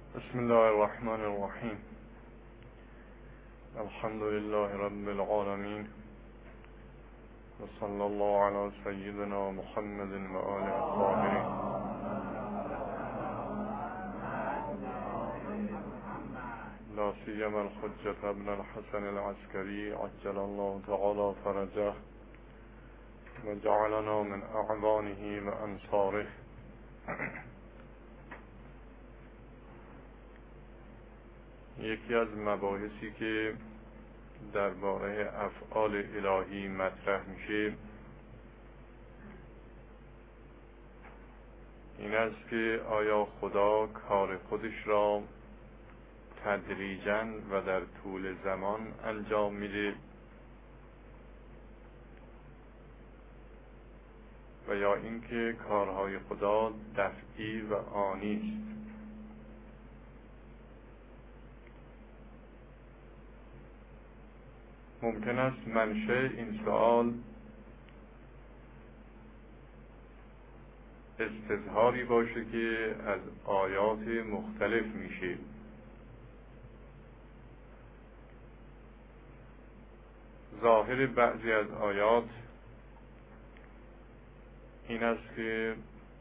بسم الله الرحمن الرحیم. الحمد لله رب العالمین و صلی الله علی سیدنا محمد و آله الطاهرین. لا سیما الحجة ابن الحسن العسکری عجل الله تعالی فرجه و جعلنا من اعوانه و انصاره. یکی از مباحثی که درباره افعال الهی مطرح میشه این است که آیا خدا کار خودش را تدریجاً و در طول زمان انجام میده و یا اینکه کارهای خدا دفعی و آنی است. ممکن است منشأ این سوال استظهاری باشه که از آیات مختلف میشه. ظاهر بعضی از آیات این است که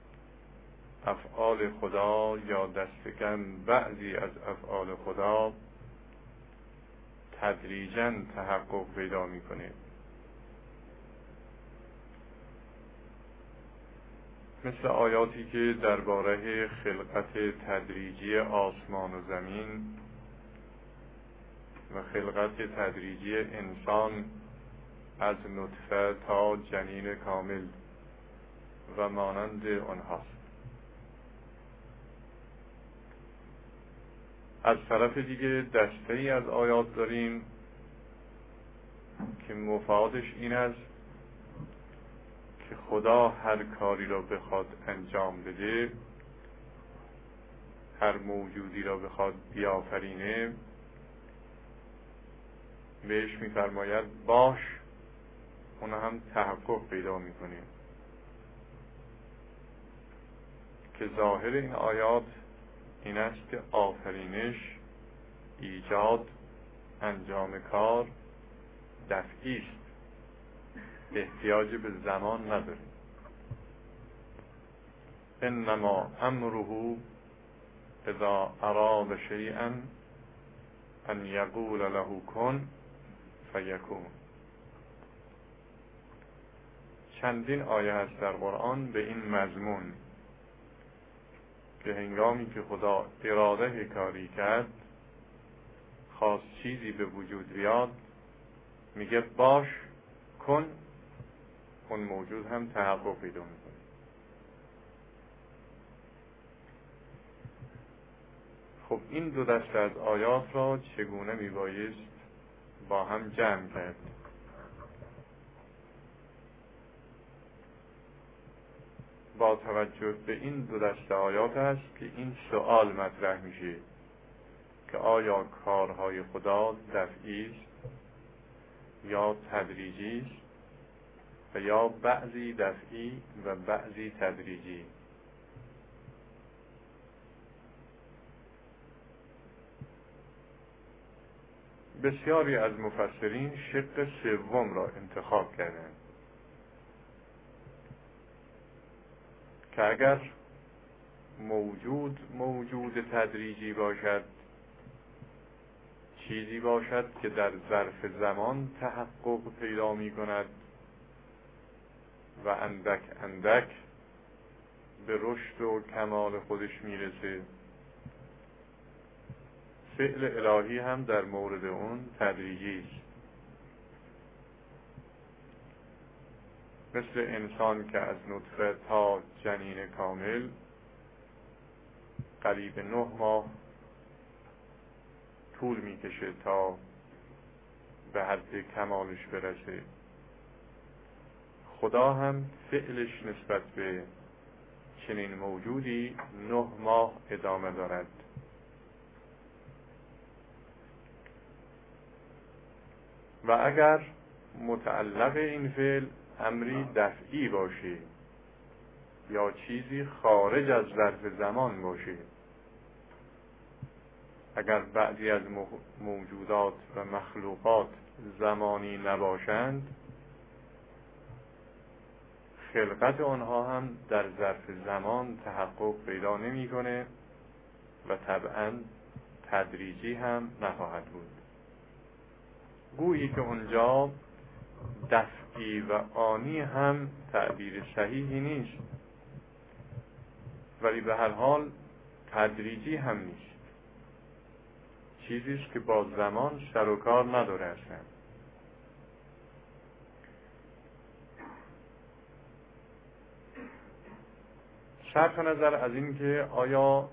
افعال خدا یا دست کم بعضی از افعال خدا تدریجاً تحقق پیدا میکنه، مثل آیاتی که درباره خلقت تدریجی آسمان و زمین و خلقت تدریجی انسان از نطفه تا جنین کامل و مانند آنهاست. از طرف دیگه دسته‌ای از آیات داریم که مفادش این است که خدا هر کاری را بخواد انجام بده، هر موجودی را بخواد بیافرینه، بهش می‌فرماید باش، اون هم تحقق پیدا می‌کنه. که ظاهر این آیات این است که آفرینش، ایجاد، انجام کار دفعی است، احتیاج به زمان نداره. انما امره اذا اراد شیئا ان یقول له کن فیکون. چندین آیه هست در قرآن به این مضمون که هنگامی که خدا اراده کاری کرد، خواست چیزی به وجود بیاد، میگه باش، کن، اون موجود هم تحقق پیدا میکنه. خب این دو دسته از آیات را چگونه میبایست با هم جمع کرد؟ با توجه به این دو دسته آیات است که این سوال مطرح میشه که آیا کارهای خدا دفعی است یا تدریجی است و یا بعضی دفعی و بعضی تدریجی. بسیاری از مفسرین شق سوم را انتخاب کردند که اگر موجود تدریجی باشد، چیزی باشد که در ظرف زمان تحقق پیدا می کند و اندک اندک به رشد و کمال خودش می رسه، فعل الهی هم در مورد اون تدریجی است. مثل انسان که از نطفه تا جنین کامل قریب 9 ماه طول میکشه تا به حد کمالش برسه. خدا هم فعلش نسبت به چنین موجودی 9 ماه ادامه دارد. و اگر متعلق این فعل امری دفعی باشه یا چیزی خارج از ظرف زمان باشه، اگر بعضی از موجودات و مخلوقات زمانی نباشند، خلقت آنها هم در ظرف زمان تحقق پیدا نمی‌کنه و طبعاً تدریجی هم نخواهد بود. گویی که اونجا دفعی و آنی هم تعبیر صحیحی نیست، ولی به هر حال تدریجی هم نیست. چیزیست که با زمان سر و کار نداره اصلا. صرف نظر از این که آیا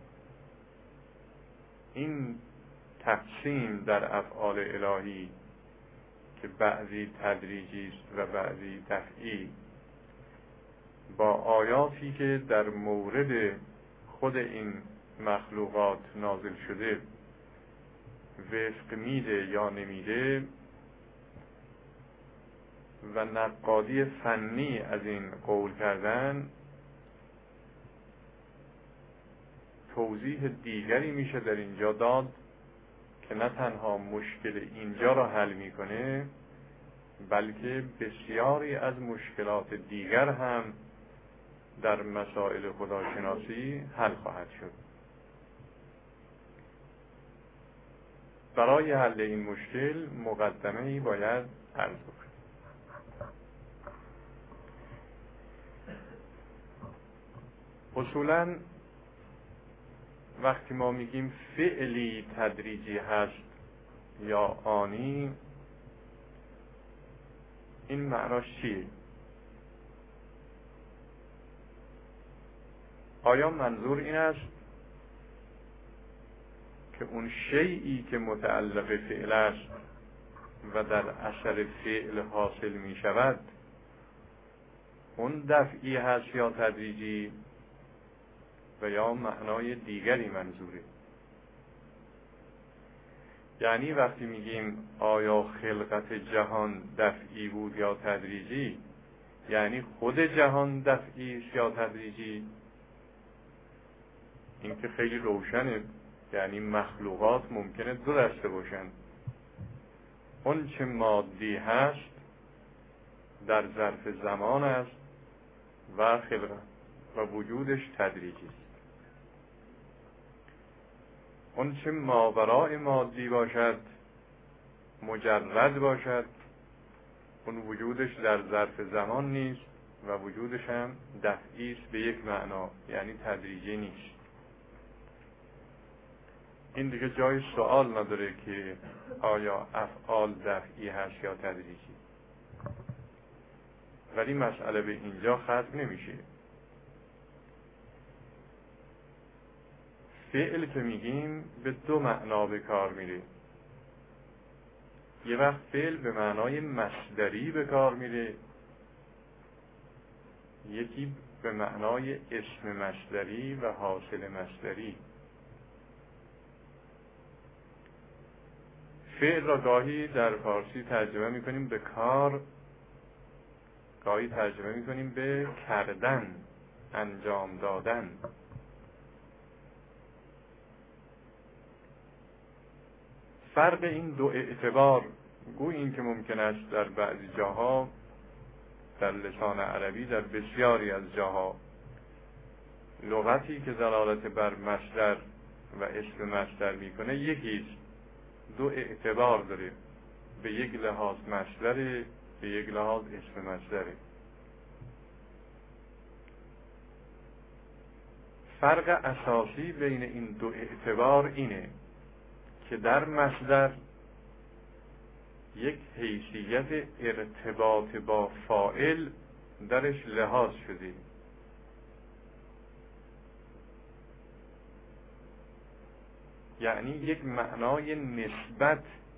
این تقسیم در افعال الهی که بعضی تدریجی است و بعضی دفعی با آیاتی که در مورد خود این مخلوقات نازل شده وفق میده یا نمیده و نقادی فنی از این قول کردن، توضیح دیگری میشه در اینجا داد که نه تنها مشکل اینجا را حل میکنه، بلکه بسیاری از مشکلات دیگر هم در مسائل خداشناسی حل خواهد شد. برای حل این مشکل مقدمه‌ای باید عرض بکنم. اصولاً وقتی ما میگیم فعلی تدریجی هست یا آنی، این معناش چیه؟ آیا منظور این است که اون شیئی که متعلق فعل است و در اثر فعل حاصل می شود اون دفعی هست یا تدریجی، و یا معنای دیگری منظوره؟ یعنی وقتی میگیم آیا خلقت جهان دفعی بود یا تدریجی، یعنی خود جهان دفعی است یا تدریجی؟ این که خیلی روشنه، یعنی مخلوقات ممکنه دو دسته باشند. اون چه مادی هست در ظرف زمان است و خلقت و وجودش تدریجی است. اون چه ماوراء مادی باشد، مجرد باشد، اون وجودش در ظرف زمان نیست و وجودش هم دفعی است به یک معنا، یعنی تدریجی نیست. این دیگه جای سوال نداره که آیا افعال دفعی هست یا تدریجی. ولی مسئله به اینجا ختم نمیشه. فعل که میگیم به دو معنا به کار میره. یه وقت فعل به معنای مصدری به کار میره، یکی به معنای اسم مصدری و حاصل مصدری. فعل را گاهی در فارسی ترجمه میکنیم به کار، گاهی ترجمه میکنیم به کردن، انجام دادن. فرق این دو اعتبار گویا این که ممکن است در بعضی جاها در لسان عربی، در بسیاری از جاها، لغتی که دلالت بر مصدر و اسم مصدر میکنه یکیست، دو اعتبار داره، به یک لحاظ مصدره، به یک لحاظ اسم مصدره. فرق اساسی بین این دو اعتبار اینه که در مصدر یک حیثیت ارتباط با فاعل درش لحاظ شده، یعنی یک معنای نسبت،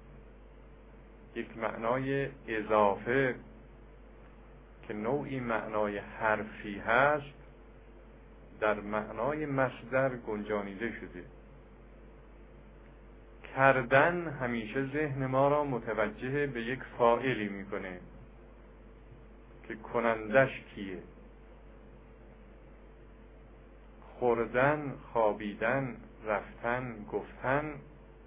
یک معنای اضافه که نوعی معنای حرفی هست در معنای مصدر گنجانیده شده. کردن همیشه ذهن ما را متوجه به یک فاعلی میکنه که کنندش کیه. خوردن، خوابیدن، رفتن، گفتن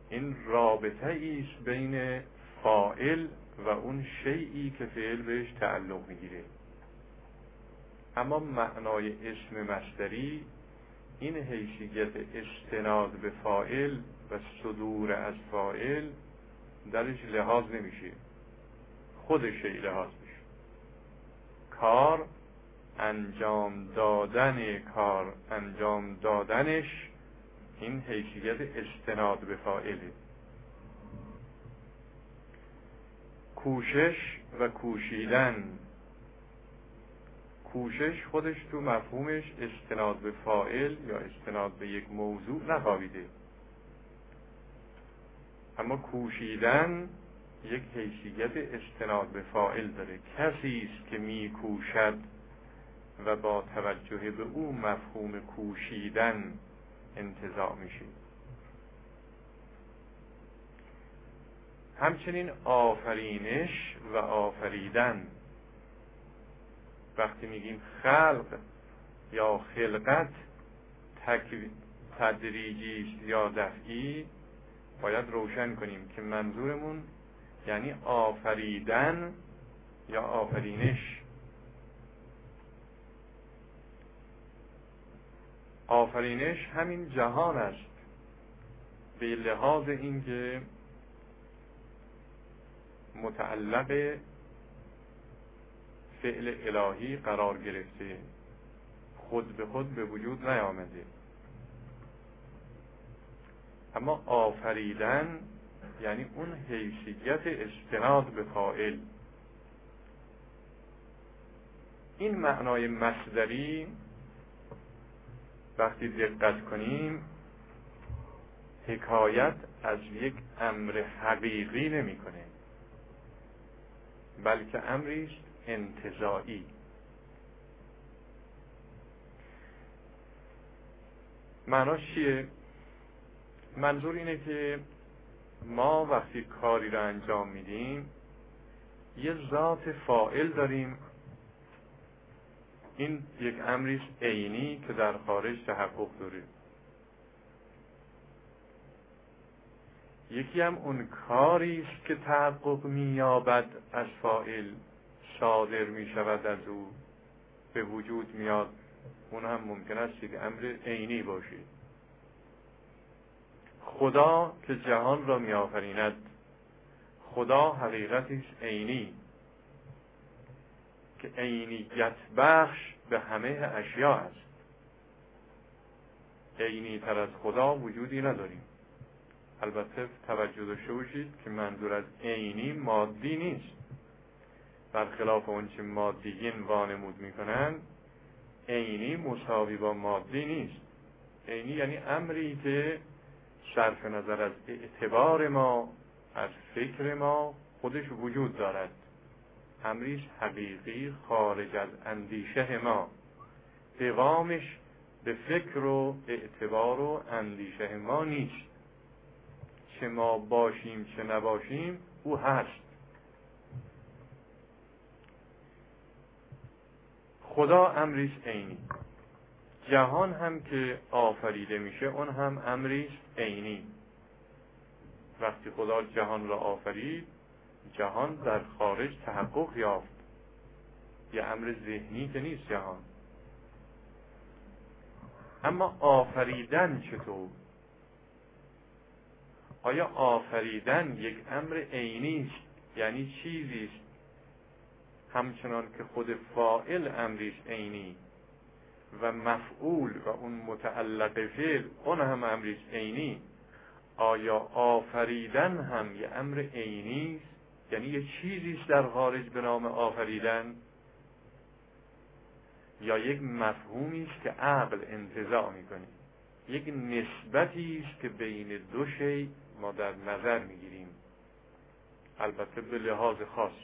این رابطه ایست بین فاعل و اون شیئی که فعل بهش تعلق میگیره. اما معنای اسم مصدری این حیثیت استناد به فاعل و صدور از فاعل درش لحاظ نمیشه، خود شیء لحاظ میشه. کار انجام دادن، کار انجام دادنش این حیثیت استناد به فاعله. کوشش و کوشیدن، کوشش خودش تو مفهومش استناد به فاعل یا استناد به یک موضوع نخوابیده، اما کوشیدن یک حیثیت استناد به فاعل داره. کسی است که می کوشد و با توجه به او مفهوم کوشیدن انتزاع میشه. همچنین آفرینش و آفریدن، وقتی میگیم خلق یا خلقت تدریجی است یا دفعی، باید روشن کنیم که منظورمون یعنی آفریدن یا آفرینش. آفرینش همین جهان است، به لحاظ اینکه متعلق فعل الهی قرار گرفته، خود به خود به وجود نیامده. اما آفریدن یعنی اون حیثیت استناد به فاعل. این معنای مصدری وقتی دقت کنیم حکایت از یک امر حقیقی نمی‌کنه، بلکه امری است انتزاعی. معناش چیه؟ منظور اینه که ما وقتی کاری را انجام میدیم یه ذات فاعل داریم، این یک امری است عینی که در خارج تحقق داره. یکی هم اون کاری است که تحقق می‌یابد از فاعل، صادر می‌شود از او، به وجود میاد، اون هم ممکن است یک امر عینی باشه. خدا که جهان را می‌آفریند، خدا حقیقتی است عینی که عینیت بخش به همه اشیا است. عینی تر از خدا وجودی نداریم. البته توجه داشته باشید که منظور از عینی مادی نیست، برخلاف اون چه مادیین وانمود میکنن. عینی مساوی با مادی نیست. عینی یعنی امری که صرف نظر از اعتبار ما، از فکر ما خودش وجود دارد، امریش حقیقی خارج از اندیشه ما، پیغامش به فکر و اعتبار و اندیشه ما نیست. چه ما باشیم چه نباشیم او هست. خدا امریش عینی. جهان هم که آفریده میشه اون هم امریش عینی. وقتی خدا جهان را آفرید، جهان در خارج تحقق یافت، یه امر ذهنی که نیست جهان. اما آفریدن چطور؟ آیا آفریدن یک امر عینی است، یعنی چیزی است همچنان که خود فاعل امریش عینی و مفعول و اون متعلق فعل اون هم امریش عینی، آیا آفریدن هم یه امر عینی است، یعنی یه چیزی است در خارج به نام آفریدن، یا یک مفهومی است که عقل انتزاع میکنه، یک نسبتی است که بین دو شیء ما در نظر میگیریم، البته به لحاظ خاصی.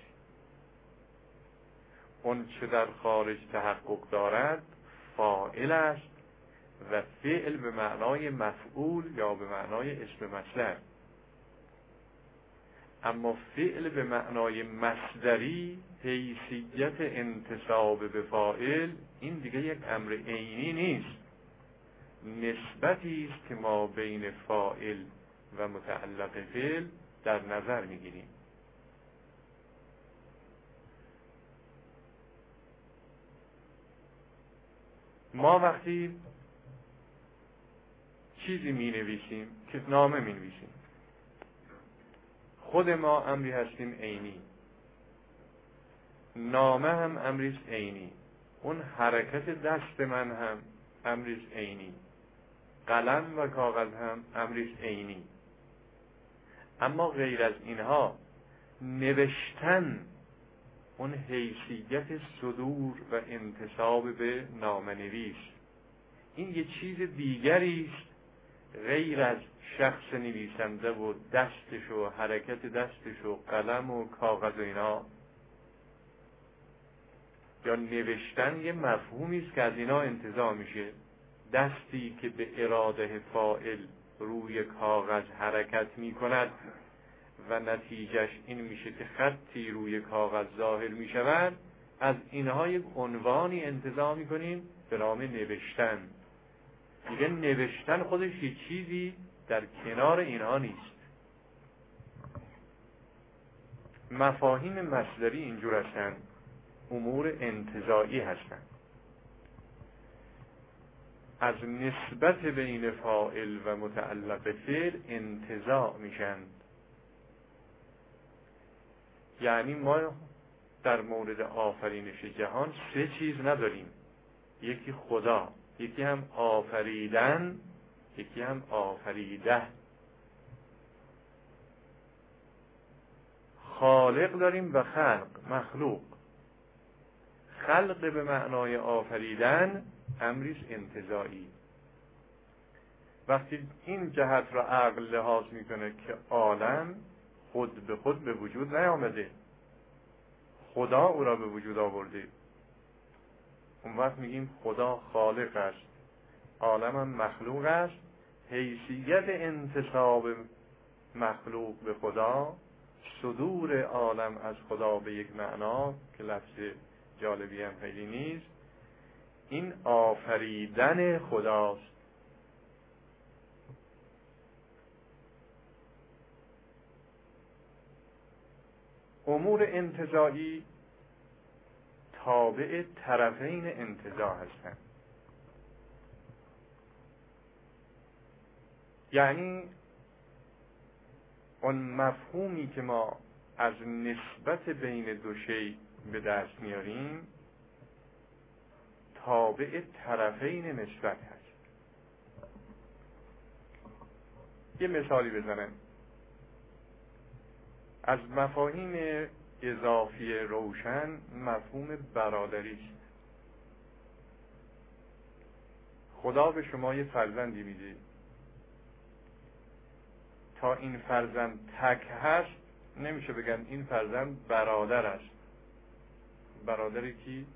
اون چه در خارج تحقق دارد فاعل است و فعل به معنای مفعول یا به معنای اسم مصدر. اما فعل به معنای مصدری، حیثیت انتساب به فاعل، این دیگه یک امر عینی نیست، نسبتی است که ما بین فاعل و متعلق فعل در نظر میگیریم. ما وقتی چیزی می نویسیم که نامه می نویسیم، خود ما امری هستیم عینی، نامه هم امریست عینی، اون حرکت دست من هم امریست عینی، قلم و کاغذ هم امریست عینی. اما غیر از اینها نوشتن اون حیثیت صدور و انتساب به نامه نویس، این یه چیز دیگری است غیر از شخص نویسنده و دستش و حرکت دستش و قلم و کاغذ و اینا. یا نوشتن یه مفهومی است که از اینا انتزاع میشه. دستی که به اراده فاعل روی کاغذ حرکت میکند و نتیجهش این میشه که خطی روی کاغذ ظاهر میشود، از اینها یک عنوانی انتزاع میکنیم به نام نوشتن. دیگه نوشتن خودش یه چیزی در کنار اینها نیست. مفاهیم مصدری اینجور هستند، امور انتزاعی هستند، از نسبت بین فاعل و متعلق فعل انتزاع میشن. یعنی ما در مورد آفرینش جهان سه چیز نداریم، یکی خدا، یکی هم آفریدن، یکی هم آفریده. خالق داریم و خلق، مخلوق. خلق به معنای آفریدن امریست انتزاعی. وقتی این جهت را عقل لحاظ میکنه که عالم خود به خود به وجود نیامده، خدا او را به وجود آورده، اون وقت میگیم خدا خالق است، عالم هم مخلوق است. حیثیت انتساب مخلوق به خدا، صدور عالم از خدا به یک معنا که لفظ جالبی هم خیلی نیست، این آفریدن خداست. امور انتزاعی تابع طرفین انتزاع هستند. یعنی اون مفهومی که ما از نسبت بین دو شی به دست میاریم تابع طرفین نسبت هست. یه مثالی بزنم. از مفاهیم اضافی روشن مفهوم برادری است. خدا به شما یه فرزندی میده، تا این فرزند تک هست نمیشه بگن این فرزند برادر است. برادری کی؟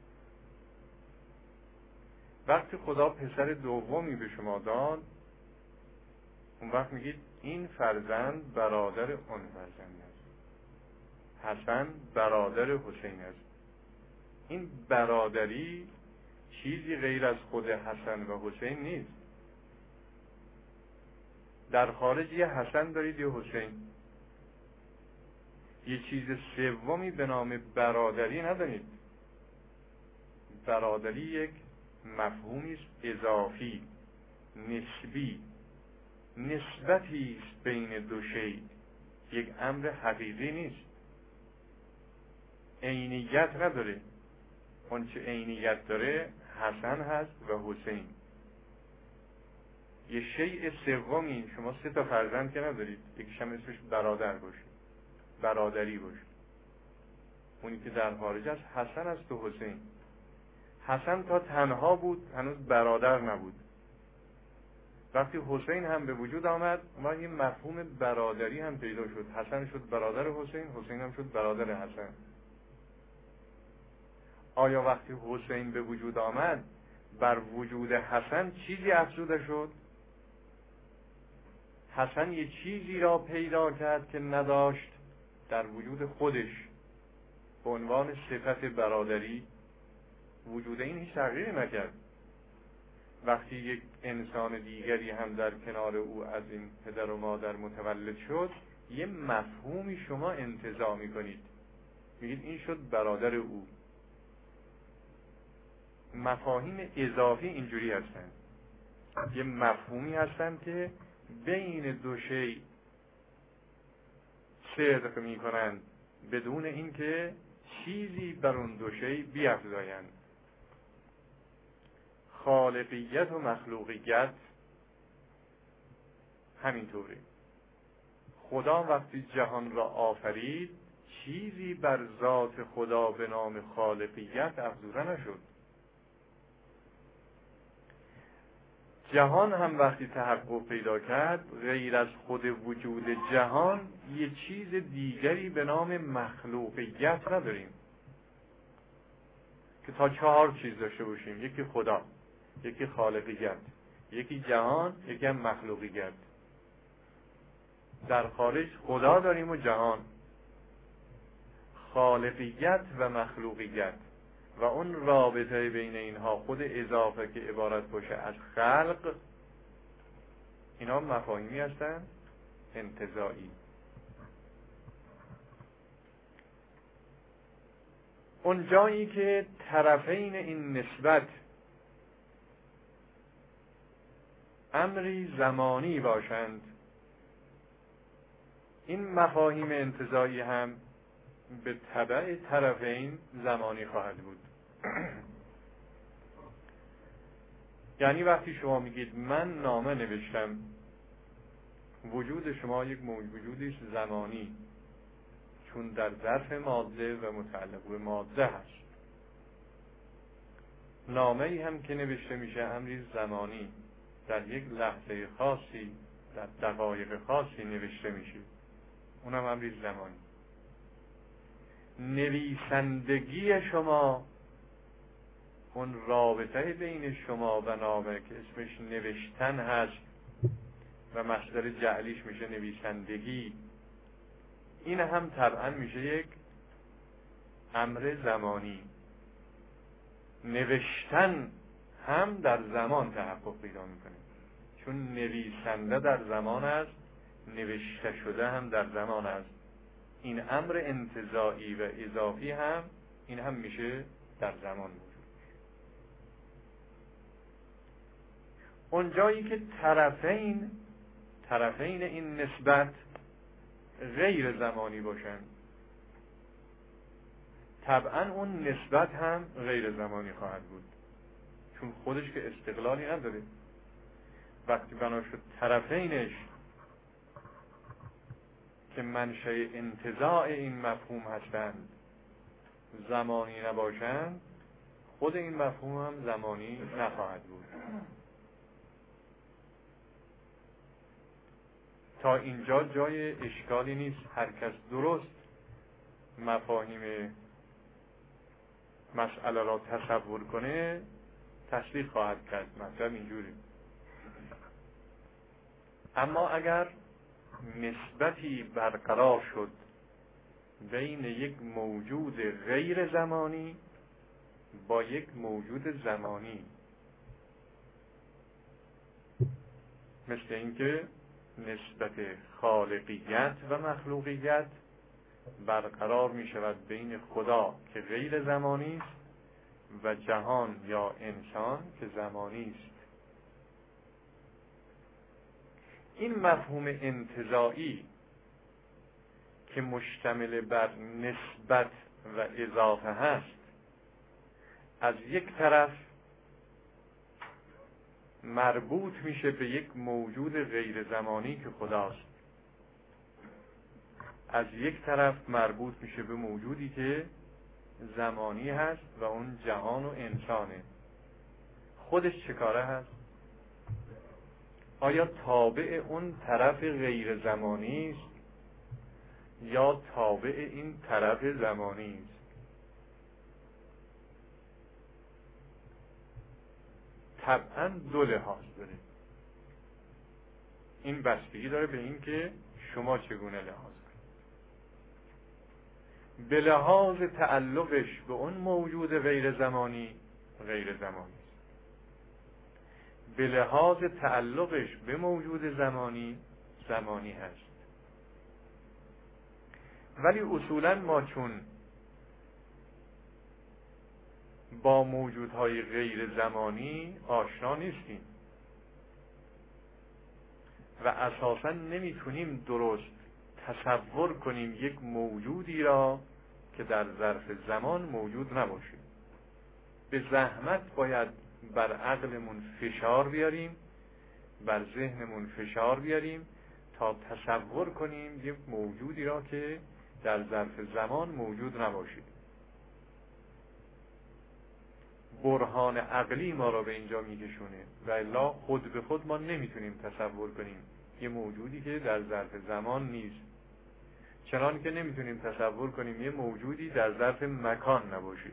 وقتی خدا پسر دومی به شما داد، اون وقت میگید این فرزند برادر اون فرزند است. حسن برادر حسین است. این برادری چیزی غیر از خود حسن و حسین نیست. در خارج یه حسن دارید یه حسین، یه چیز سومی به نام برادری ندارید. برادری یک مفهومی است اضافی، نسبی، نسبتی است بین دو شی، یک امر حقیقی نیست. عینیت نداره. اون چه عینیت داره حسن هست و حسین. یه شیء سومی، شما 3 تا فرزند که ندارید، یکیش هم اسمش برادر باشه، برادری باشه. اونی که در خارج است حسن است و حسین. حسن تا تنها بود، هنوز برادر نبود. وقتی حسین هم به وجود آمد، ما یه مفهوم برادری هم پیدا شد. حسن شد برادر حسین، حسین هم شد برادر حسن. آیا وقتی حسین به وجود آمد بر وجود حسن چیزی افزوده شد؟ حسن یه چیزی را پیدا کرد که نداشت در وجود خودش به عنوان صفت برادری. وجود این هیچ تغییری نکرد. وقتی یک انسان دیگری هم در کنار او از این پدر و مادر متولد شد، یه مفهومی شما انتزاع میکنید، میگید این شد برادر او. مفاهیم اضافی اینجوری هستن، یه مفهومی هستن که بین دو شی صدق میکنن بدون اینکه چیزی بر اون دو شی بیفزایند. خالقیت و مخلوقیت همینطوره. خدا وقتی جهان را آفرید چیزی بر ذات خدا به نام خالقیت افزوده نشد. جهان هم وقتی تحقق پیدا کرد، غیر از خود وجود جهان یه چیز دیگری به نام مخلوقیت نداریم که تا 4 چیز داشته باشیم: یکی خدا، یکی خالقیت، یکی جهان، یکی هم مخلوقیت. در خارج خدا داریم و جهان، خالقیت و مخلوقیت، و اون رابطه بین اینها خود اضافه که عبارت باشه از خلق، اینا مفاهیمی هستن انتزاعی. اون جایی که طرفین این نسبت امری زمانی باشند، این مفاهیم انتزاعی هم به تبع طرفین زمانی خواهد بود. یعنی وقتی شما میگید من نامه نوشتم، وجود شما یک وجودی زمانی، چون در ظرف ماده و متعلق به ماده هست. نامه ای هم که نوشته میشه امری زمانی، در یک لحظه خاصی، در دقایق خاصی نوشته میشه، اونم امری زمانی. نویسندگی شما، اون رابطه بین شما و نامه که اسمش نوشتن هست و مصدر جعلیش میشه نویسندگی، این هم طبعا میشه یک امر زمانی. نوشتن هم در زمان تحقق پیدا میکنه، چون نویسنده در زمان است، نوشته شده هم در زمان است. این امر انتزاعی و اضافی هم این هم میشه در زمان موجود. اون جایی که طرفین این نسبت غیر زمانی باشن، طبعا اون نسبت هم غیر زمانی خواهد بود، چون خودش که استقلالی نداره. وقتی بنا شد طرفینش که منشأ انتزاع این مفهوم هستند زمانی نباشند، خود این مفهوم هم زمانی نخواهد بود. تا اینجا جای اشکالی نیست، هر کس درست مفاهیم مسئله را تصور کنه تصدیق خواهد کرد. مطلب اینجوری. اما اگر نسبتی برقرار شد بین یک موجود غیر زمانی با یک موجود زمانی، مثل اینکه نسبت خالقیت و مخلوقیت برقرار می شود بین خدا که غیر زمانی است و جهان یا انسان که زمانی است. این مفهوم انتزاعی که مشتمل بر نسبت و اضافه هست، از یک طرف مربوط میشه به یک موجود غیر زمانی که خداست، از یک طرف مربوط میشه به موجودی که زمانی هست و اون جهان و انسانه. خودش چه کاره هست؟ آیا تابع اون طرف غیر زمانی است یا تابع این طرف زمانی است؟ طبعا دو لحاظ داره. این بستگی داره به این که شما چگونه لحاظ کنید. به لحاظ تعلقش به اون موجود غیر زمانی، غیر زمانی است. به لحاظ تعلقش به موجود زمانی هست. ولی اصولا ما چون با موجودهای غیر زمانی آشنا نیستیم و اساسا نمیتونیم درست تصور کنیم یک موجودی را که در ظرف زمان موجود نباشه. به زحمت باید بر عقلمون فشار بیاریم، بر ذهنمون فشار بیاریم تا تصور کنیم یک موجودی را که در ظرف زمان موجود نباشه. برهان عقلی ما را به اینجا میکشونه و الا خود به خود ما نمیتونیم تصور کنیم یه موجودی که در ظرف زمان نیست، چنان که نمیتونیم تصور کنیم یه موجودی در ظرف مکان نباشه.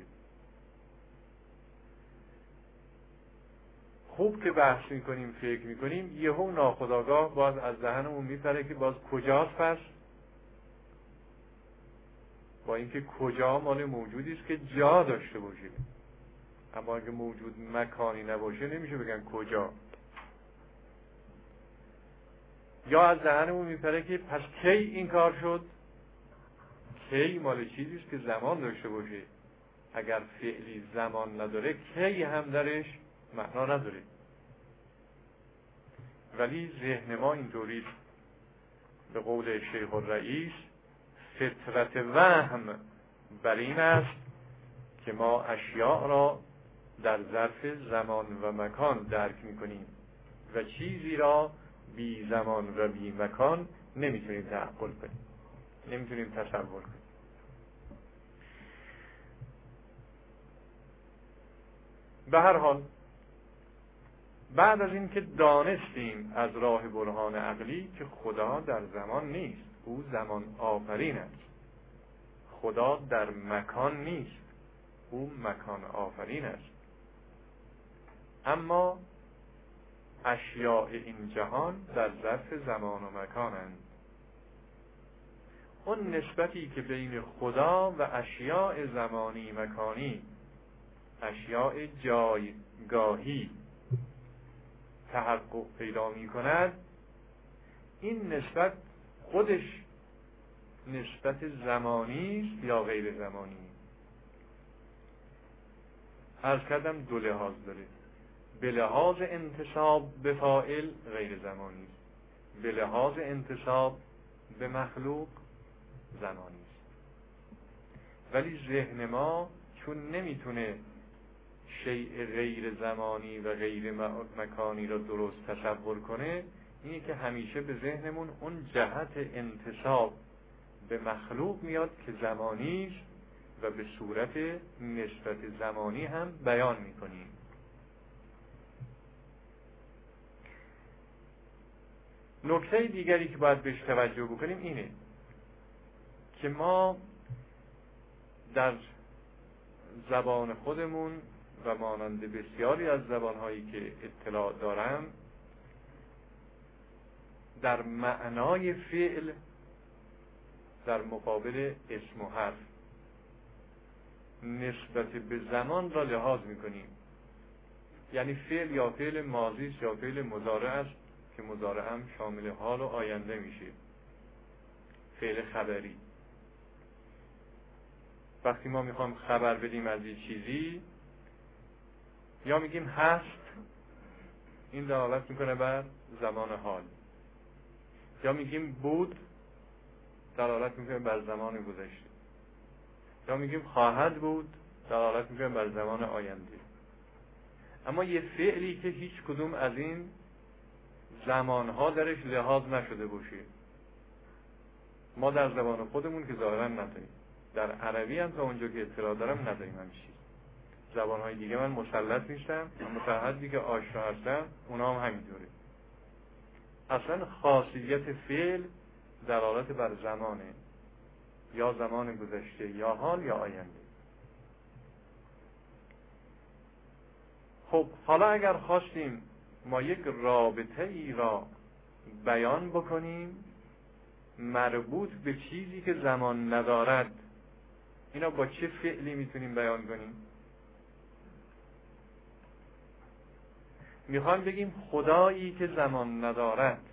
خوب که بحث میکنیم فکر میکنیم یهو ناخودآگاه باز از ذهنمون میپره که باز کجاست پس؟ با اینکه کجا مال موجودی است که جا داشته باشه، اما اگه موجود مکانی نباشه نمیشه بگن کجا. یا از ذهنمون میپره که پس کی این کار شد؟ کی مال چیزی است که زمان داشته باشه. اگر فعلی زمان نداره کی هم درش معنا نداره. ولی ذهن ما اینطوری، به قول شیخ الرئیس، فطرت وهم بر این است که ما اشیاء را در ظرف زمان و مکان درک میکنیم و چیزی را بی زمان و بی مکان نمیتونیم تعقل کنیم، نمیتونیم تصور کنیم. به هر حال بعد از این که دانستیم از راه برهان عقلی که خدا در زمان نیست، او زمان آفرین است. خدا در مکان نیست، او مکان آفرین است. اما اشیاء این جهان در ظرف زمان و مکانند. اون نسبتی که بین خدا و اشیاء زمانی مکانی، اشیاء جایگاهی تحقق پیدا می کند، این نسبت خودش نسبت زمانی است یا غیر زمانی؟ عرض کردم دو لحاظ داره. به لحاظ انتساب به فاعل غیر زمانی است، به لحاظ انتساب به مخلوق زمانی است. ولی ذهن ما چون نمیتونه شیء غیر زمانی و غیر مکانی را درست تصور کنه، اینه که همیشه به ذهنمون اون جهت انتساب به مخلوق میاد که زمانی است و به صورت نسبت زمانی هم بیان میکنیم. نکته دیگری که باید بهش توجه بکنیم اینه که ما در زبان خودمون و مانند بسیاری از زبانهایی که اطلاع دارم در معنای فعل در مقابل اسم و حرف نسبت به زمان را لحاظ میکنیم. یعنی فعل یا فعل ماضی است یا فعل مضارع است که مضارع هم شامل حال و آینده میشه. فعل خبری، وقتی ما میخوام خبر بدیم از این چیزی یا میگیم هست، این دلالت میکنه بر زمان حال، یا میگیم بود دلالت میکنه بر زمان گذشته، یا میگیم خواهد بود دلالت میکنه بر زمان آینده. اما یه فعلی که هیچ کدوم از این زمانها درش لحاظ نشده باشه، ما در زبان خودمون که ظاهرا نداریم، در عربی هم تا اونجا که اطلاع دارم نداریم همچی. زبانهای دیگه من مسلط نیستم، اما تا حدی که آشنا هستم اونا هم همینطوره. اصلا خاصیت فعل دلالت بر زمانه، یا زمان گذشته یا حال یا آینده. خب حالا اگر خواستیم ما یک رابطه ای را بیان بکنیم مربوط به چیزی که زمان ندارد، اینا با چه فعلی میتونیم بیان کنیم؟ میخوام بگیم خدایی که زمان ندارد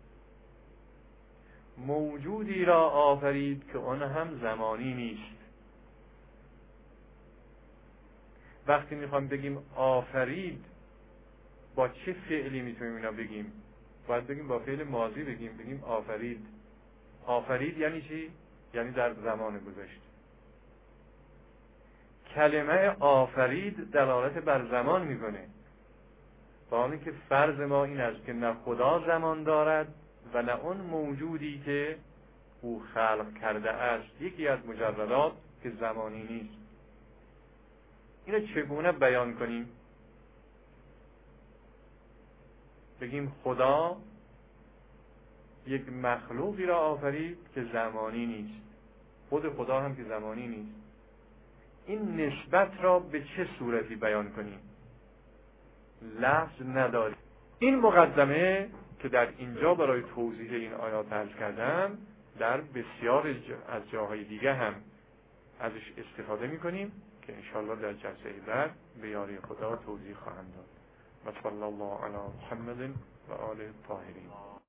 موجودی را آفرید که آن هم زمانی نیست. وقتی میخوام بگیم آفرید با چه فعلی میتونیم اینا بگیم؟ باید بگیم با فعل ماضی بگیم آفرید. آفرید یعنی چی؟ یعنی در زمان گذشته. کلمه آفرید دلالت بر زمان میکنه، با حالی که فرض ما این است که نه خدا زمان دارد و نه اون موجودی که او خلق کرده است یکی از مجردات که زمانی نیست. اینو چگونه بیان کنیم؟ بگیم خدا یک مخلوقی را آفرید که زمانی نیست، خود خدا هم که زمانی نیست. این نسبت را به چه صورتی بیان کنیم؟ لفظ نداریم. این مقدمه که در اینجا برای توضیح این آیات عرض کردم در بسیار از جاهای دیگه هم ازش استفاده میکنیم که انشاءالله در جلسه بعد به یاری خدا توضیح خواهم داد. و صلی الله علی محمد و آله الطاهرین.